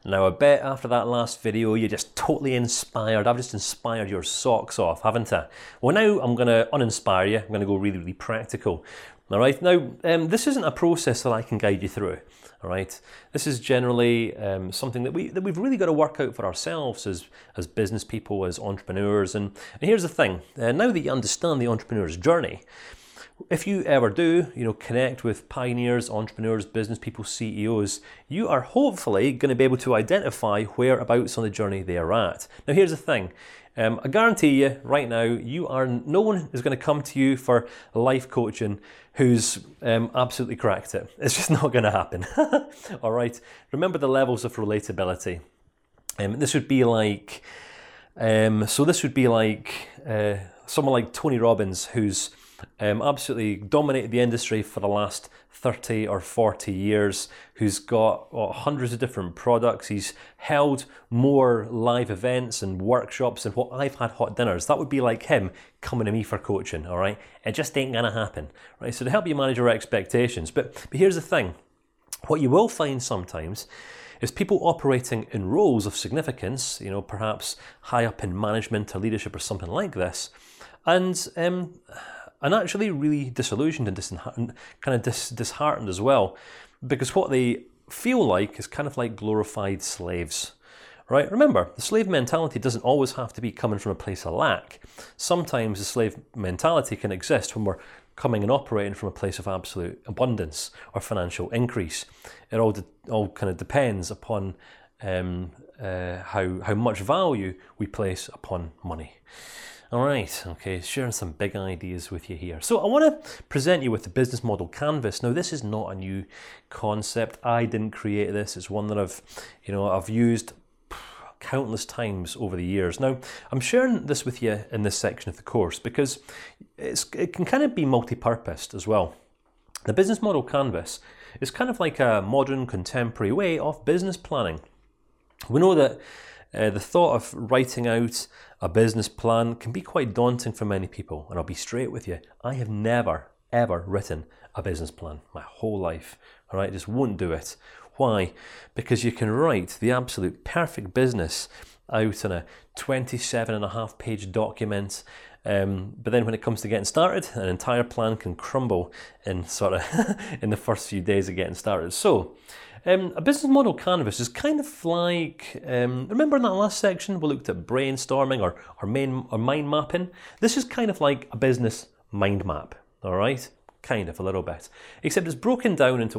Now I bet after that last video you're just totally inspired. I've just inspired your socks off, haven't I? Well, now I'm going to uninspire you. I'm going to go really, really practical. All right. Now, this isn't a process that I can guide you through. All right. This is generally something that we've really got to work out for ourselves as business people, as entrepreneurs. And here's the thing. Now that you understand the entrepreneur's journey, if you ever do, connect with pioneers, entrepreneurs, business people, CEOs, you are hopefully going to be able to identify whereabouts on the journey they are at. Now, here's the thing. I guarantee you right now, no one is going to come to you for life coaching who's absolutely cracked it. It's just not going to happen. All right. Remember the levels of relatability. This would be like, someone like Tony Robbins, who's absolutely dominated the industry for the last 30 or 40 years, who's got hundreds of different products. He's held more live events and workshops than what I've had hot dinners. That would be like him coming to me for coaching, all right? It just ain't gonna happen, right? So to help you manage your expectations, but here's the thing. What you will find sometimes is people operating in roles of significance, perhaps high up in management or leadership or something like this, and actually really disillusioned and disheartened as well, because what they feel like is kind of like glorified slaves, right? Remember, the slave mentality doesn't always have to be coming from a place of lack. Sometimes the slave mentality can exist when we're coming and operating from a place of absolute abundance or financial increase. It all kind of depends upon how much value we place upon money. All right, okay, sharing some big ideas with you here. So I want to present you with the business model canvas. Now, this is not a new concept. I didn't create this. It's one that I've used countless times over the years. Now, I'm sharing this with you in this section of the course because it can kind of be multi-purposed as well. The business model canvas is kind of like a modern, contemporary way of business planning. We know that the thought of writing out a business plan can be quite daunting for many people. And I'll be straight with you. I have never, ever written a business plan my whole life. All right, just won't do it. Why? Because you can write the absolute perfect business out in a 27.5-page document. But then when it comes to getting started, an entire plan can crumble in in the first few days of getting started. So, a business model canvas is kind of like, remember in that last section we looked at brainstorming or mind mapping? This is kind of like a business mind map, all right? Kind of, a little bit. Except it's broken down into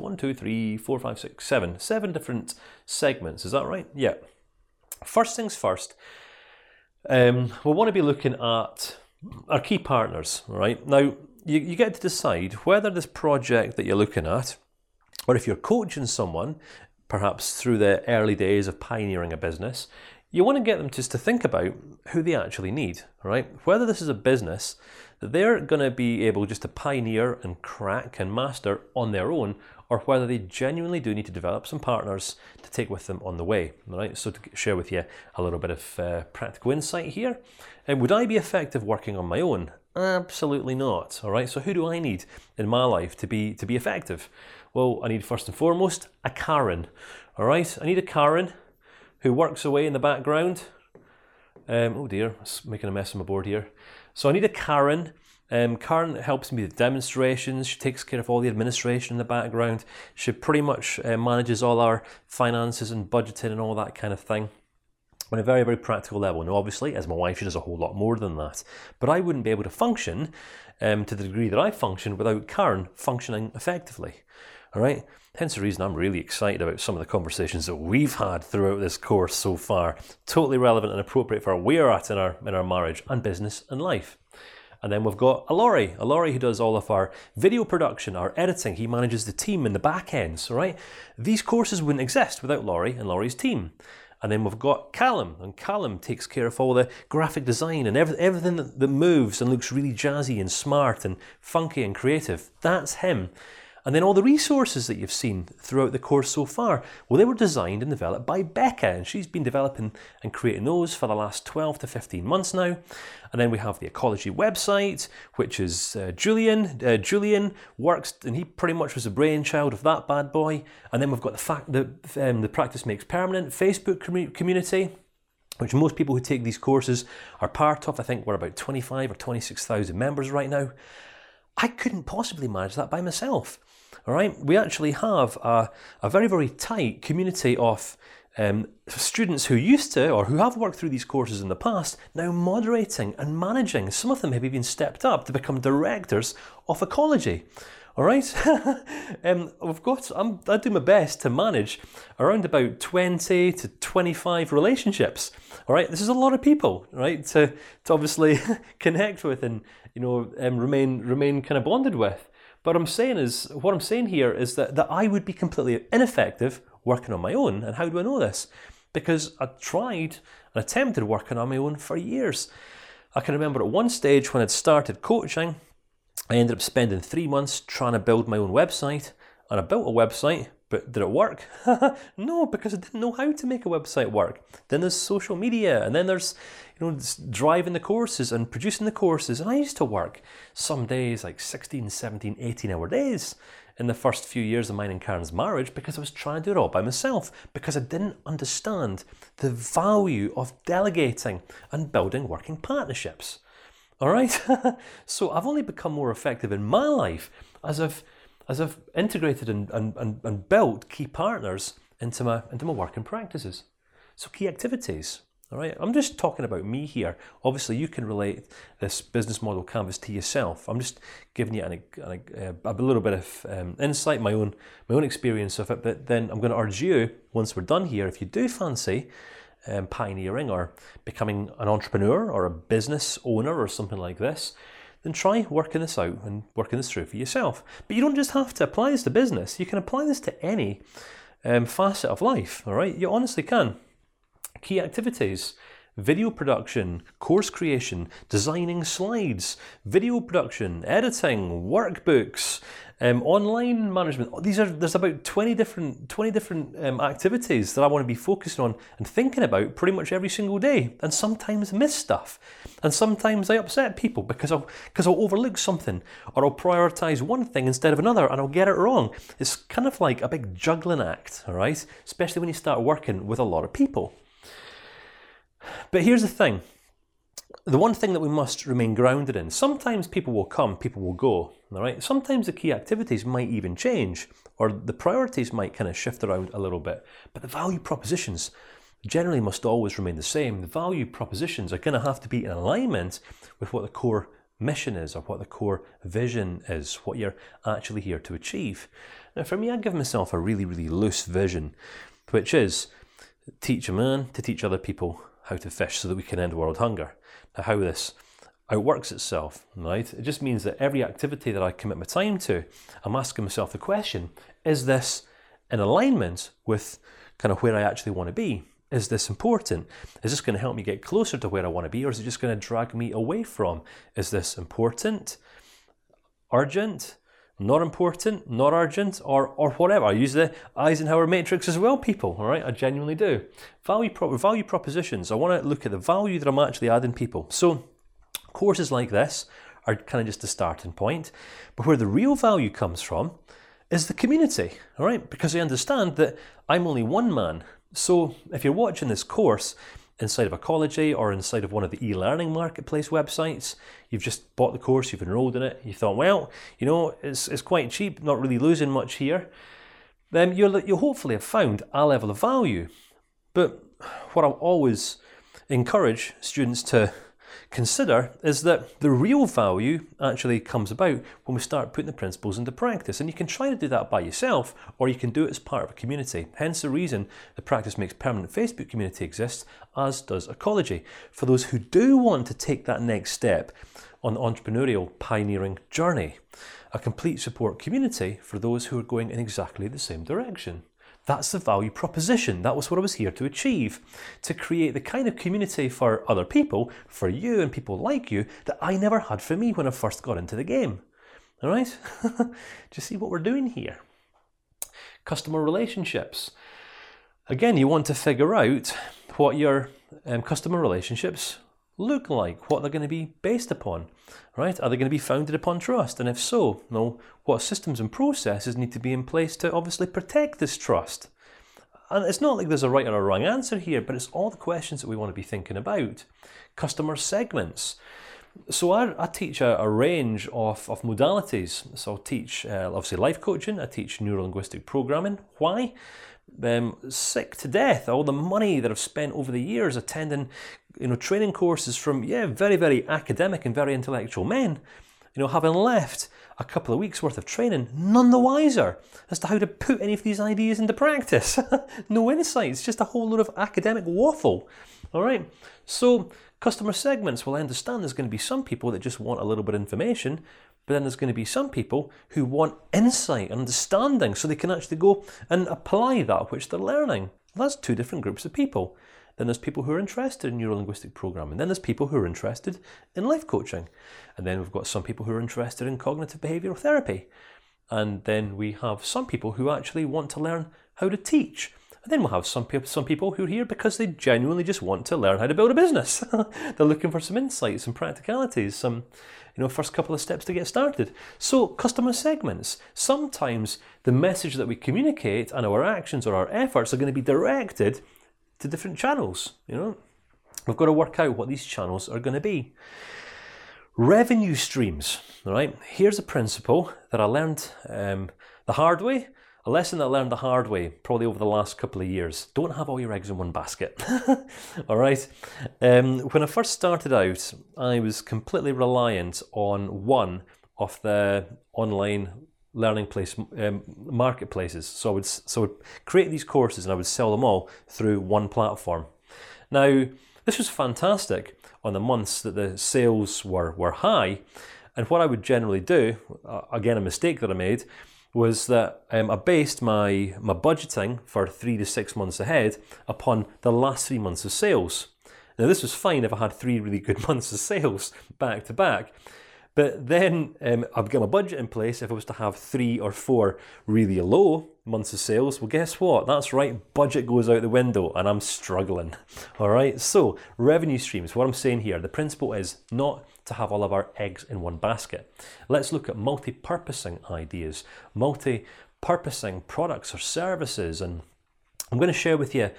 7 different segments. Is that right? Yeah. First things first, we'll want to be looking at our key partners, all right? Now, you get to decide whether this project that you're looking at, or if you're coaching someone, perhaps through the early days of pioneering a business, you want to get them just to think about who they actually need, right? Whether this is a business that they're going to be able just to pioneer and crack and master on their own, or whether they genuinely do need to develop some partners to take with them on the way, all right? So to share with you a little bit of practical insight here. And would I be effective working on my own? Absolutely not, all right? So who do I need in my life to be effective? Well, I need first and foremost a Karen, all right? I need a Karen who works away in the background. Oh dear, it's making a mess on my board here. So I need a Karen. Karen helps me with demonstrations. She takes care of all the administration in the background. She pretty much manages all our finances and budgeting and all that kind of thing on a very, very practical level. Now, obviously, as my wife, she does a whole lot more than that. But I wouldn't be able to function to the degree that I function without Karen functioning effectively. All right. Hence the reason I'm really excited about some of the conversations that we've had throughout this course so far. Totally relevant and appropriate for where we're at in our marriage and business and life. And then we've got Laurie who does all of our video production, our editing. He manages the team in the back ends, all right? These courses wouldn't exist without Laurie and Laurie's team. And then we've got Callum, and Callum takes care of all the graphic design and everything that moves and looks really jazzy and smart and funky and creative. That's him. And then all the resources that you've seen throughout the course so far, well, they were designed and developed by Becca, and she's been developing and creating those for the last 12 to 15 months now. And then we have the Ecology website, which is Julian. Julian works, and he pretty much was the brainchild of that bad boy. And then we've got the Practice Makes Permanent Facebook community, which most people who take these courses are part of. I think we're about 25 or 26,000 members right now. I couldn't possibly manage that by myself. All right, we actually have a very, very tight community of students who used to, or who have worked through these courses in the past, now moderating and managing. Some of them have even stepped up to become directors of Ecology. All right, I do my best to manage around about 20 to 25 relationships. All right, this is a lot of people, right, to obviously connect with and remain kind of bonded with. But what I'm saying here is that I would be completely ineffective working on my own. And how do I know this? Because I tried and attempted working on my own for years. I can remember at one stage when I'd started coaching, I ended up spending 3 months trying to build my own website, and I built a website, but did it work? No, because I didn't know how to make a website work. Then there's social media, and then there's driving the courses and producing the courses. And I used to work some days like 16, 17, 18-hour days in the first few years of mine and Karen's marriage, because I was trying to do it all by myself, because I didn't understand the value of delegating and building working partnerships. All right, so I've only become more effective in my life as I've integrated and built key partners into my working practices. So key activities. All right, I'm just talking about me here. Obviously, you can relate this business model canvas to yourself. I'm just giving you a little bit of insight, my own experience of it. But then I'm going to urge you, once we're done here, if you do fancy pioneering or becoming an entrepreneur or a business owner or something like this, then try working this out and working this through for yourself. But you don't just have to apply this to business. You can apply this to any facet of life. All right, you honestly can. Key activities: video production, course creation, designing slides, video production, editing, workbooks, online management. There's about 20 different activities that I want to be focusing on and thinking about pretty much every single day. And sometimes miss stuff, and sometimes I upset people because I'll overlook something, or I'll prioritize one thing instead of another, and I'll get it wrong. It's kind of like a big juggling act, all right? Especially when you start working with a lot of people. But here's the thing. The one thing that we must remain grounded in: sometimes people will come, people will go, all right? Sometimes the key activities might even change, or the priorities might kind of shift around a little bit. But the value propositions generally must always remain the same. The value propositions are going to have to be in alignment with what the core mission is, or what the core vision is, what you're actually here to achieve. Now, for me, I give myself a really, really loose vision, which is teach a man to teach other people how to fish so that we can end world hunger. Now, how this outworks itself, right? It just means that every activity that I commit my time to, I'm asking myself the question: is this in alignment with kind of where I actually want to be? Is this important? Is this going to help me get closer to where I want to be, or is it just going to drag me away from? Is this important, urgent, not important, not urgent, or whatever? I use the Eisenhower matrix as well, people, all right? I genuinely do. Value propositions. I want to look at the value that I'm actually adding people. So courses like this are kind of just a starting point. But where the real value comes from is the community, all right? Because I understand that I'm only one man. So if you're watching this course inside of Ecology or inside of one of the e-learning marketplace websites, you've just bought the course, you've enrolled in it, you thought, well, it's quite cheap, not really losing much here, then you'll hopefully have found a level of value. But what I'll always encourage students to consider is that the real value actually comes about when we start putting the principles into practice. And you can try to do that by yourself, or you can do it as part of a community. Hence the reason the Practice Makes Permanent Facebook community exists, as does Ecology, for those who do want to take that next step on the entrepreneurial pioneering journey. A complete support community for those who are going in exactly the same direction. That's the value proposition. That was what I was here to achieve, to create the kind of community for other people, for you and people like you, that I never had for me when I first got into the game. All right? Do you see what we're doing here? Customer relationships. Again, you want to figure out what your customer relationships look like, what they're going to be based upon, right? Are they going to be founded upon trust? And if so, what systems and processes need to be in place to obviously protect this trust? And it's not like there's a right or a wrong answer here, but it's all the questions that we want to be thinking about. Customer segments. So I teach a range of modalities. So I'll teach, obviously, life coaching. I teach neuro-linguistic programming. Why? Sick to death. All the money that I've spent over the years attending, training courses from, very, very academic and very intellectual men, having left a couple of weeks worth of training, none the wiser as to how to put any of these ideas into practice. No insights, just a whole load of academic waffle. All right. So customer segments, well, I understand there's going to be some people that just want a little bit of information, but then there's going to be some people who want insight and understanding so they can actually go and apply that which they're learning. Well, that's two different groups of people. Then there's people who are interested in neuro-linguistic programming. Then there's people who are interested in life coaching. And then we've got some people who are interested in cognitive behavioural therapy. And then we have some people who actually want to learn how to teach. And then we'll have some people who are here because they genuinely just want to learn how to build a business. They're looking for some insights and practicalities, some first couple of steps to get started. So customer segments. Sometimes the message that we communicate and our actions or our efforts are going to be directed to different channels. We've got to work out what these channels are going to be. Revenue streams. All right. Here's a principle that I learned the hard way. A lesson that I learned the hard way, probably over the last couple of years. Don't have all your eggs in one basket. All right. When I first started out, I was completely reliant on one of the online learning marketplaces. So I would create these courses and I would sell them all through one platform. Now, this was fantastic on the months that the sales were high. And what I would generally do, again, a mistake that I made, was that I based my budgeting for 3 to 6 months ahead upon the last 3 months of sales. Now, this was fine if I had 3 really good months of sales back to back. But then I've got my budget in place. If I was to have 3 or 4 really low months of sales, well, guess what? That's right, budget goes out the window and I'm struggling. All right, so revenue streams. What I'm saying here, the principle is not to have all of our eggs in one basket. Let's look at multi-purposing ideas, multi-purposing products or services. And I'm going to share with you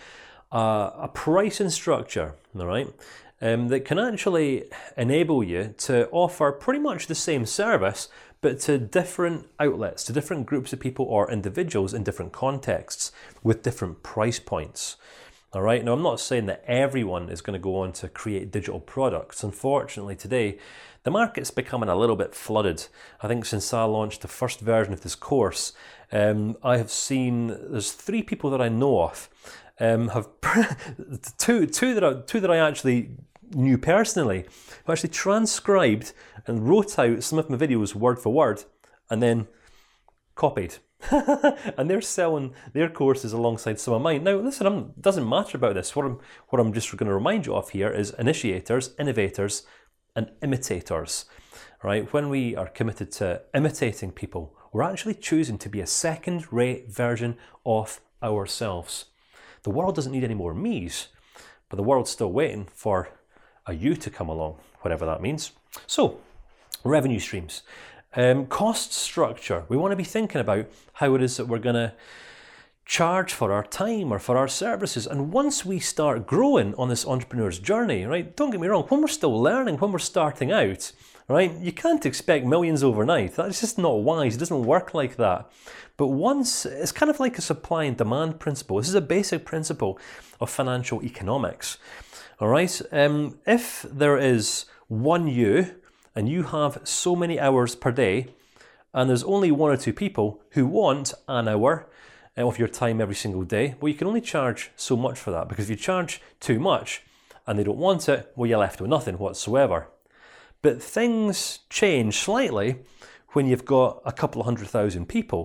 a pricing structure, all right? That can actually enable you to offer pretty much the same service, but to different outlets, to different groups of people or individuals in different contexts with different price points. All right. Now, I'm not saying that everyone is going to go on to create digital products. Unfortunately, today, the market's becoming a little bit flooded. I think since I launched the first version of this course, I have seen there's 3 people that I know of, have two that I actually knew personally, who actually transcribed and wrote out some of my videos word for word and then copied. And they're selling their courses alongside some of mine. Now, listen, it doesn't matter about this. What I'm just going to remind you of here is initiators, innovators, and imitators. Right? When we are committed to imitating people, we're actually choosing to be a second-rate version of ourselves. The world doesn't need any more me's, but the world's still waiting for a you to come along, whatever that means. So, revenue streams. Cost structure. We want to be thinking about how it is that we're going to charge for our time or for our services. And once we start growing on this entrepreneur's journey, right, don't get me wrong, when we're still learning, when we're starting out, right, you can't expect millions overnight. That's just not wise. It doesn't work like that. But once, it's kind of like a supply and demand principle. This is a basic principle of financial economics. All right, if there is one you, and you have so many hours per day, and there's only 1 or 2 people who want an hour of your time every single day, well, you can only charge so much for that, because if you charge too much and they don't want it, well, you're left with nothing whatsoever. But things change slightly when you've got a couple of 100,000 people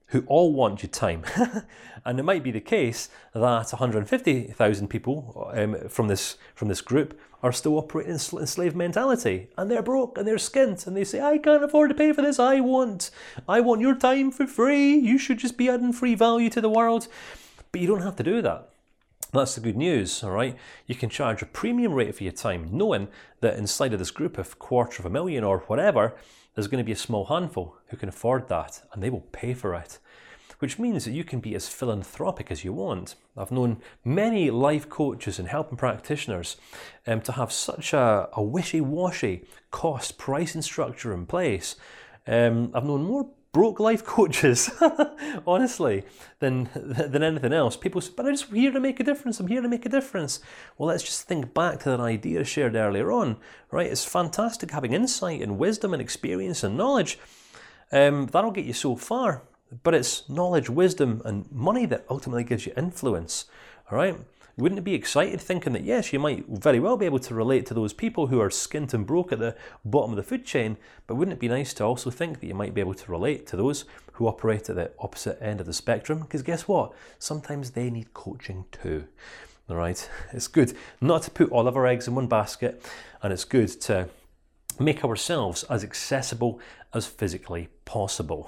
who all want your time. And it might be the case that 150,000 people from this group are still operating in slave mentality, and they're broke and they're skint, and they say, I can't afford to pay for this, I want your time for free, you should just be adding free value to the world. But you don't have to do that. That's the good news, all right? You can charge a premium rate for your time, knowing that inside of this group of 250,000 or whatever, there's going to be a small handful who can afford that, and they will pay for it. Which means that you can be as philanthropic as you want. I've known many life coaches and helping practitioners to have such a wishy-washy cost pricing structure in place. I've known more broke life coaches, honestly, than anything else. People say, but I'm just here to make a difference. I'm here to make a difference. Well, let's just think back to that idea shared earlier on, right? It's fantastic having insight and wisdom and experience and knowledge. That'll get you so far. But it's knowledge, wisdom, and money that ultimately gives you influence, all right? Wouldn't it be excited thinking that, yes, you might very well be able to relate to those people who are skint and broke at the bottom of the food chain, but wouldn't it be nice to also think that you might be able to relate to those who operate at the opposite end of the spectrum? Because guess what? Sometimes they need coaching too, all right? It's good not to put all of our eggs in one basket, and it's good to make ourselves as accessible as physically possible.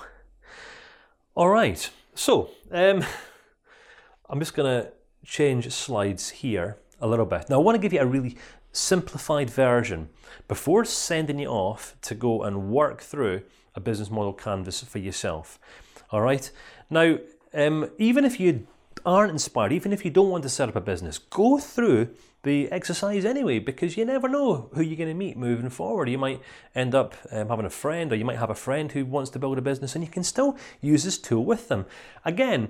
All right, so I'm just going to change slides here a little bit. Now I want to give you a really simplified version before sending you off to go and work through a business model canvas for yourself. All right, now even if you aren't inspired, even if you don't want to set up a business, go through the exercise anyway, because you never know who you're going to meet moving forward. You might end up having a friend, or you might have a friend who wants to build a business, and you can still use this tool with them. Again,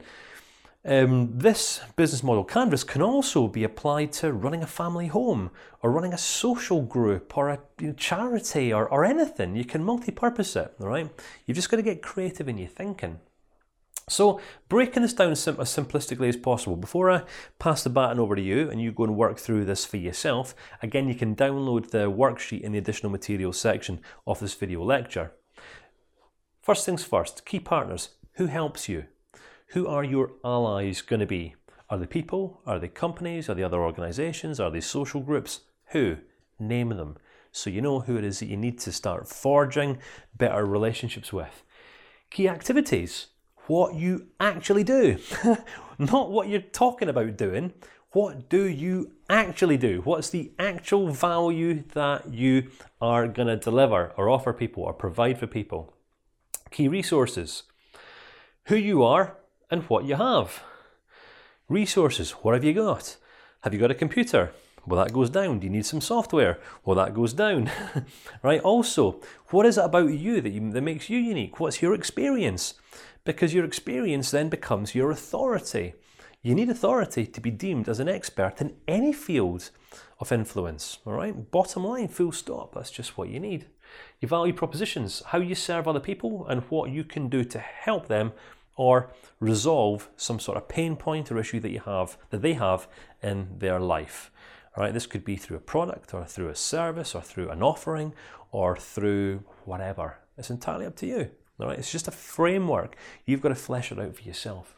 this business model canvas can also be applied to running a family home, or running a social group, or a charity, or anything. You can multi-purpose it, all right? You've just got to get creative in your thinking. So breaking this down as simplistically as possible, before I pass the baton over to you and you go and work through this for yourself, again, you can download the worksheet in the additional materials section of this video lecture. First things first, key partners. Who helps you? Who are your allies going to be? Are they people? Are they companies? Are they other organizations? Are they social groups? Who? Name them, so you know who it is that you need to start forging better relationships with. Key activities. What you actually do, not what you're talking about doing. What do you actually do? What's the actual value that you are going to deliver or offer people or provide for people? Key resources, who you are and what you have. Resources, what have you got? Have you got a computer? Well, that goes down. Do you need some software? Well, that goes down. Right? Also, what is it about you that makes you unique? What's your experience? Because your experience then becomes your authority. You need authority to be deemed as an expert in any field of influence, all right? Bottom line, full stop, that's just what you need. Your value propositions, how you serve other people and what you can do to help them or resolve some sort of pain point or issue that they have in their life. All right, this could be through a product or through a service or through an offering or through whatever. It's entirely up to you. All right, it's just a framework. You've got to flesh it out for yourself.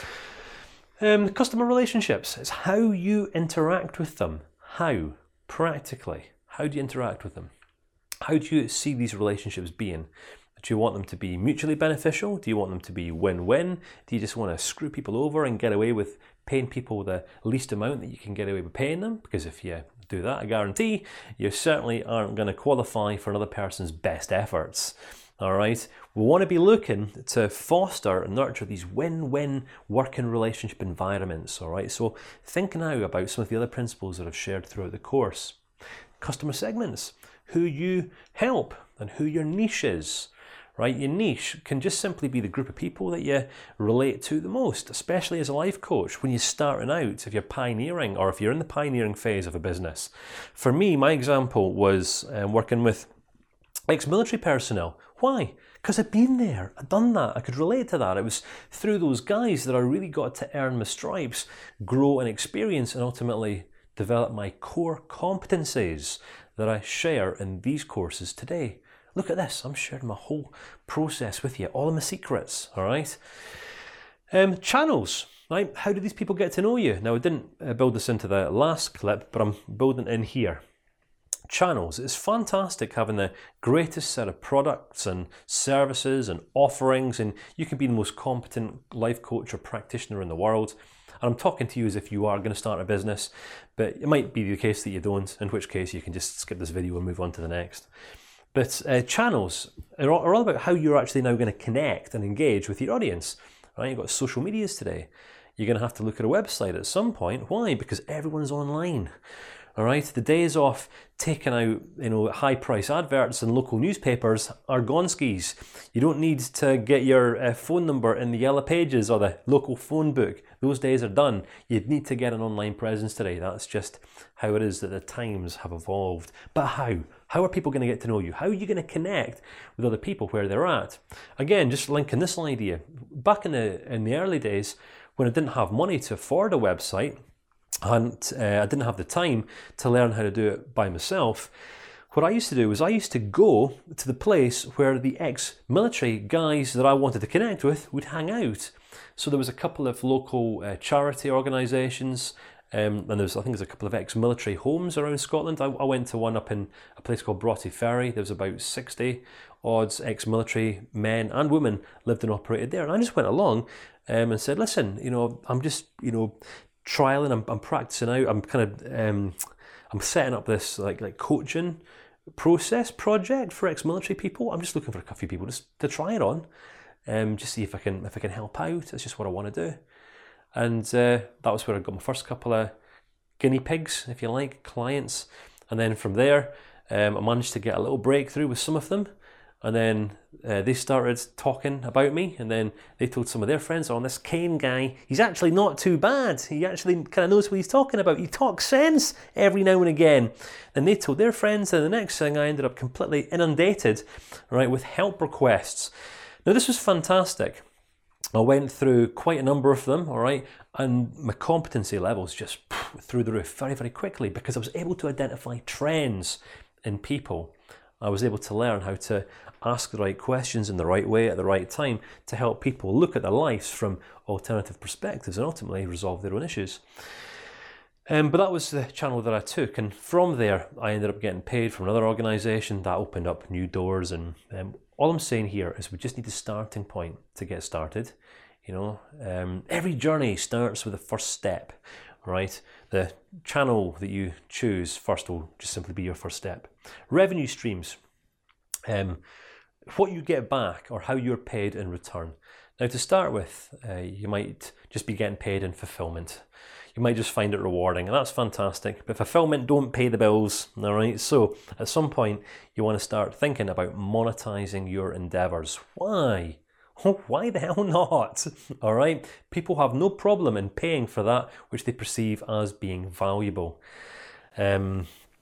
Customer relationships. It's how you interact with them. How? Practically. How do you interact with them? How do you see these relationships being? Do you want them to be mutually beneficial? Do you want them to be win-win? Do you just want to screw people over and get away with paying people the least amount that you can get away with paying them? Because if you do that, I guarantee you certainly aren't going to qualify for another person's best efforts. All right, we want to be looking to foster and nurture these win-win working relationship environments. All right, so think now about some of the other principles that I've shared throughout the course. Customer segments, who you help and who your niche is. Right, your niche can just simply be the group of people that you relate to the most, especially as a life coach when you're starting out, if you're pioneering or if you're in the pioneering phase of a business. For me, my example was working with ex-military personnel. Why? Because I'd been there, I'd done that, I could relate to that. It was through those guys that I really got to earn my stripes, grow and experience, and ultimately develop my core competencies that I share in these courses today. look at this, I'm sharing my whole process with you, all of my secrets, all right? Channels, right? How do these people get to know you? Now, I didn't build this into the last clip, but I'm building it in here. Channels. It's fantastic having the greatest set of products and services and offerings, and you can be the most competent life coach or practitioner in the world. And I'm talking to you as if you are going to start a business, but it might be the case that you don't, in which case you can just skip this video and move on to the next. But channels are all about how you're actually now going to connect and engage with your audience. Right? You've got social medias today. You're going to have to look at a website at some point. Why? Because everyone's online. All right, the days of taking out, high price adverts in local newspapers are gone skis. You don't need to get your phone number in the Yellow Pages or the local phone book. Those days are done. You need to get an online presence today. That's just how it is that the times have evolved. But how? How are people going to get to know you? How are you going to connect with other people where they're at? Again, just linking this idea. Back in the early days, when I didn't have money to afford a website, and I didn't have the time to learn how to do it by myself, what I used to do was I used to go to the place where the ex-military guys that I wanted to connect with would hang out. So there was a couple of local charity organisations, and I think there's a couple of ex-military homes around Scotland. I went to one up in a place called Broughty Ferry. There was about 60 odds ex-military men and women lived and operated there. And I just went along and said, listen, I'm just, trialing, I'm practicing out, I'm setting up this like coaching project for ex-military people. I'm just looking for a few people just to try it on, just see if I can help out. It's just what I want to do. And that was where I got my first couple of guinea pigs, if you like, clients. And then from there, I managed to get a little breakthrough with some of them. And then they started talking about me, and then they told some of their friends, this Kane guy, he's actually not too bad. He actually kind of knows what he's talking about. He talks sense every now and again. Then they told their friends, and the next thing I ended up completely inundated, right, with help requests. Now this was fantastic. I went through quite a number of them, all right, and my competency levels just through the roof very, very quickly because I was able to identify trends in people. I was able to learn how to ask the right questions in the right way at the right time to help people look at their lives from alternative perspectives and ultimately resolve their own issues. But that was the channel that I took, and from there I ended up getting paid from another organisation that opened up new doors. And all I'm saying here is we just need a starting point to get started. Every journey starts with the first step, right? The channel that you choose first will just simply be your first step. Revenue streams, what you get back or how you're paid in return. Now to start with, you might just be getting paid in fulfillment. You might just find it rewarding, and that's fantastic. But fulfillment don't pay the bills, all right? So at some point, you want to start thinking about monetizing your endeavors. Why? Why the hell not? All right? People have no problem in paying for that which they perceive as being valuable. What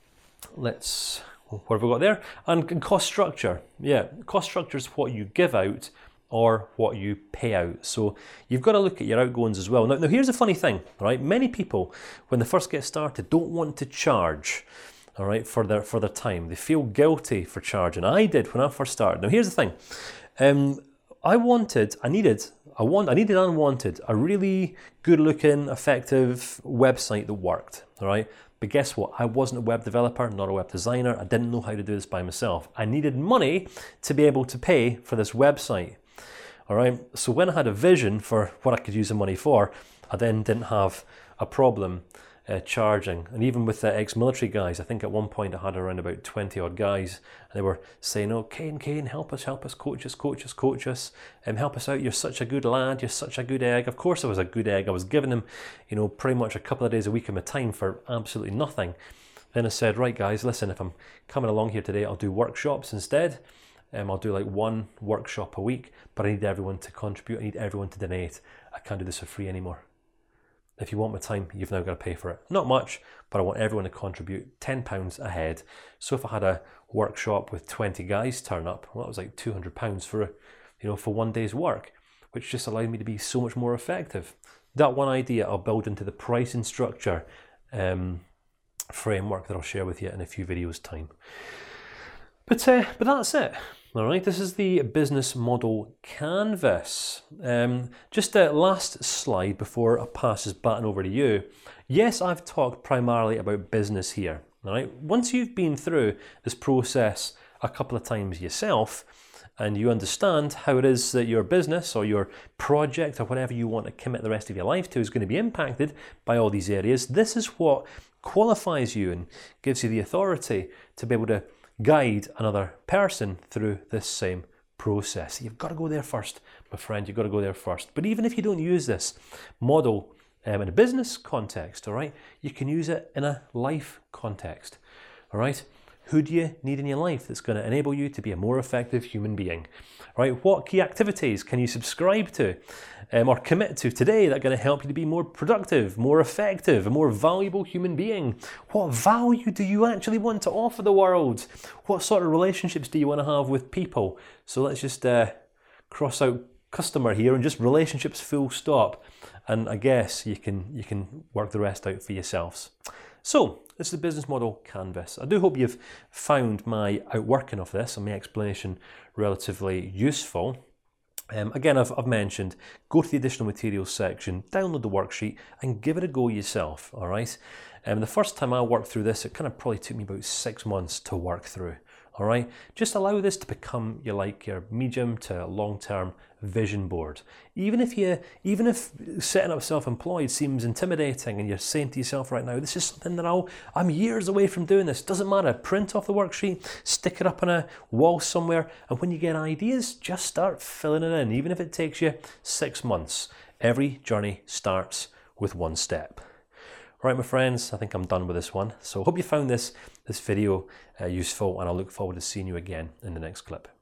have we got there? And cost structure. Yeah, cost structure is what you give out or what you pay out. So you've got to look at your outgoings as well. Now here's the funny thing, right? Many people, when they first get started, don't want to charge, all right, for their time. They feel guilty for charging. I did when I first started. Now here's the thing. I needed and wanted a really good looking, effective website that worked, all right? But guess what? I wasn't a web developer, not a web designer. I didn't know how to do this by myself. I needed money to be able to pay for this website, all right? So when I had a vision for what I could use the money for, I then didn't have a problem charging. And even with the ex-military guys, I think at one point I had around about 20 odd guys, and they were saying, Kane, help us, coach us, help us out, you're such a good lad, you're such a good egg. Of course I was a good egg. I was giving them, pretty much a couple of days a week of my time for absolutely nothing. Then I said, right guys, listen, if I'm coming along here today, I'll do workshops instead. I'll do like one workshop a week, but I need everyone to contribute, I need everyone to donate. I can't do this for free anymore. If you want my time, you've now got to pay for it. Not much, but I want everyone to contribute £10 a head. So if I had a workshop with 20 guys turn up, well, that was like £200 for one day's work, which just allowed me to be so much more effective. That one idea I'll build into the pricing structure framework that I'll share with you in a few videos' time. But that's it. All right, this is the business model canvas. Just a last slide before I pass this baton over to you. Yes, I've talked primarily about business here. All right, once you've been through this process a couple of times yourself, and you understand how it is that your business or your project or whatever you want to commit the rest of your life to is going to be impacted by all these areas, this is what qualifies you and gives you the authority to be able to guide another person through this same process. You've got to go there first, my friend. You've got to go there first. But even if you don't use this model in a business context, all right, you can use it in a life context, all right? Who do you need in your life that's going to enable you to be a more effective human being? Right? What key activities can you subscribe to or commit to today that are going to help you to be more productive, more effective, a more valuable human being? What value do you actually want to offer the world? What sort of relationships do you want to have with people? So let's just cross out customer here and just relationships full stop. And I guess you can work the rest out for yourselves. So, this is the business model canvas. I do hope you've found my outworking of this and my explanation relatively useful. Again, I've mentioned, go to the additional materials section, download the worksheet and give it a go yourself, all right? The first time I worked through this, it kind of probably took me about 6 months to work through, all right? Just allow this to become your medium to long-term vision board. Even if setting up self-employed seems intimidating and you're saying to yourself right now, this is something that I'm years away from doing this, doesn't matter, print off the worksheet, stick it up on a wall somewhere, and when you get ideas, just start filling it in, even if it takes you 6 months. Every journey starts with one step. Right, my friends, I think I'm done with this one. So I hope you found this video useful, and I'll look forward to seeing you again in the next clip.